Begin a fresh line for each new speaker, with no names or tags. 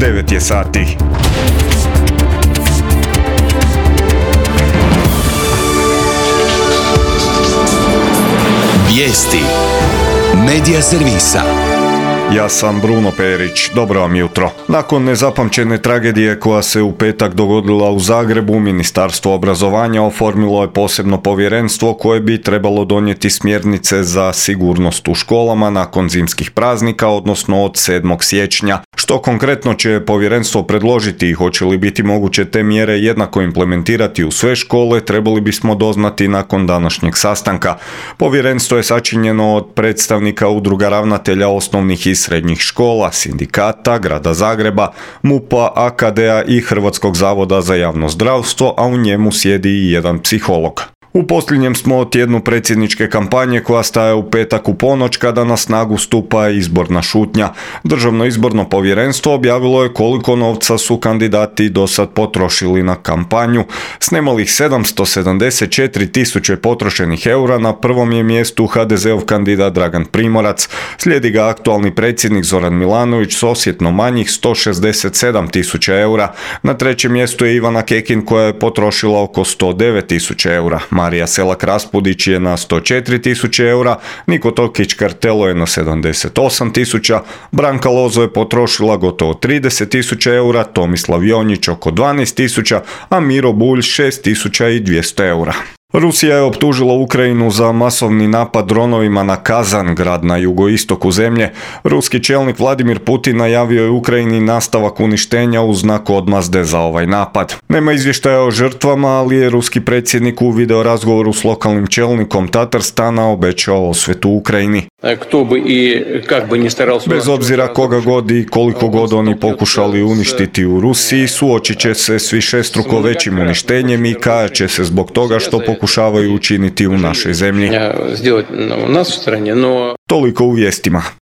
9 je sati.
Vijesti Medija servisa.
Ja sam Bruno Perić, dobro vam jutro. Nakon nezapamćene tragedije koja se u petak dogodila u Zagrebu, Ministarstvo obrazovanja oformilo je posebno povjerenstvo koje bi trebalo donijeti smjernice za sigurnost u školama nakon zimskih praznika, odnosno od 7. siječnja. Što konkretno će povjerenstvo predložiti i hoće li biti moguće te mjere jednako implementirati u sve škole, trebali bismo doznati nakon današnjeg sastanka. Povjerenstvo je sačinjeno od predstavnika udruga ravnatelja osnovnih i srednjih škola, sindikata, Grada Zagreba, MUP-a, AKD-a i Hrvatskog zavoda za javno zdravstvo, a u njemu sjedi i jedan psiholog. U posljednjem smo tjednu predsjedničke kampanje koja staje u petak u ponoć kada na snagu stupa izborna šutnja. Državno izborno povjerenstvo objavilo je koliko novca su kandidati do sad potrošili na kampanju. S nemalih 774 tisuće potrošenih eura na prvom je mjestu HDZ-ov kandidat Dragan Primorac. Slijedi ga aktualni predsjednik Zoran Milanović s osjetno manjih 167 tisuća eura. Na trećem mjestu je Ivana Kekin koja je potrošila oko 109 tisuća eura. Marija Selak-Raspudić je na 104 tisuće eura, Niko Tokić-Kartelo je na 78 tisuća, Branka Lozo je potrošila gotovo 30 tisuća eura, Tomislav Jonjić oko 12 tisuća, a Miro Bulj 6200 eura. Rusija je optužila Ukrajinu za masovni napad dronovima na Kazan, grad na jugoistoku zemlje. Ruski čelnik Vladimir Putin najavio je Ukrajini nastavak uništenja u znak odmazde za ovaj napad. Nema izvještaja o žrtvama, ali je ruski predsjednik u video razgovoru s lokalnim čelnikom Tatarstana obećao osvetu Ukrajini. Bez obzira koga god i koliko god oni pokušali uništiti u Rusiji, suočit će se s višestruko većim uništenjem i kajat će se zbog toga što pokušavaju učiniti u našoj zemlji. Toliko u vijestima.